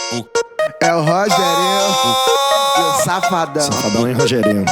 É o Rogerinho e o Safadão. Safadão e Rogerinho.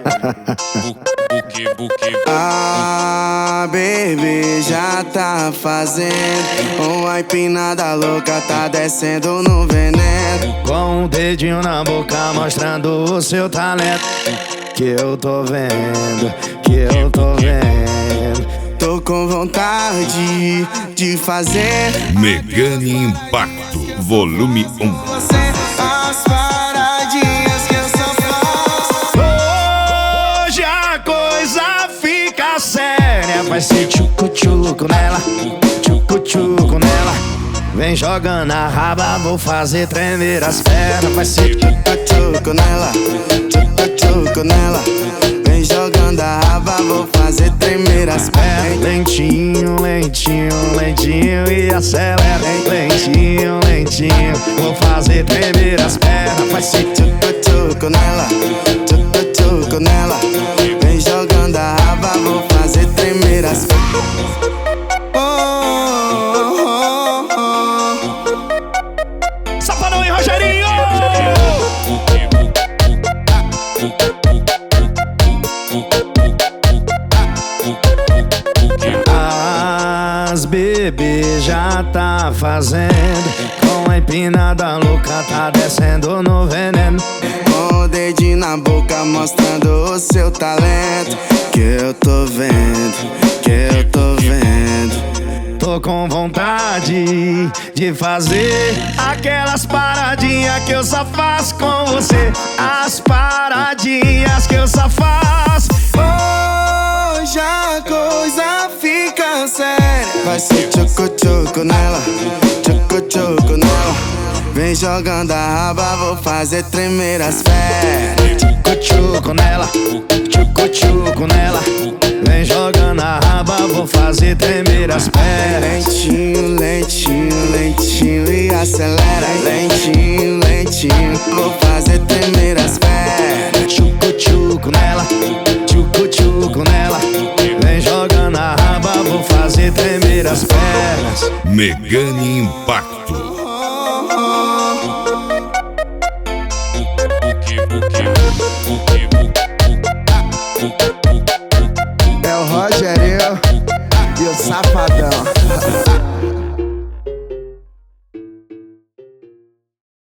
Ah, baby, já tá fazendo uma empinada louca, tá descendo no veneno. Com o dedinho na boca mostrando o seu talento. Que eu tô vendo, que eu tô vendo. Tô com vontade de fazer Megane Impacto, volume 1. você as paradinhas que eu só faço. Hoje a coisa fica séria. Vai ser tchucu-tchucu nela, tchucu-tchucu nela. Vem jogando a raba, vou fazer tremer as pernas. Vai ser Tchucu nela, tchucu nela. Vem jogando a raba, vou fazer tremer as pernas. lentinho, lentinho, lentinho e acelera. Lentinho, lentinho, vou fazer tremer as pernas. Vai ser Tchucu nela, tchucu nela. Vem jogando a raba, vou fazer tremer as pernas. Safadão e Rogerinho! As bebês já tá fazendo. Com a empinada louca tá descendo no veneno. Com o dedinho na boca mostrando o seu talento. Que eu tô vendo, que eu tô vendo. Tô com vontade de fazer aquelas paradinhas que eu só faço com você. As paradinhas que eu só faço. Hoje a coisa fica séria. Vai ser tchucu nela, tchucu nela. Vem jogando a raba, vou fazer tremer as pernas. Tchucu nela, tchucu nela. Vem jogando a raba, vou fazer tremer as pernas. Lentinho, lentinho, lentinho e acelera. Lentinho, lentinho, vou fazer tremer as pernas. Tchucu nela, tchucu nela. Vem jogando a raba, vou fazer tremer as pernas. Megane Impacto. Oh.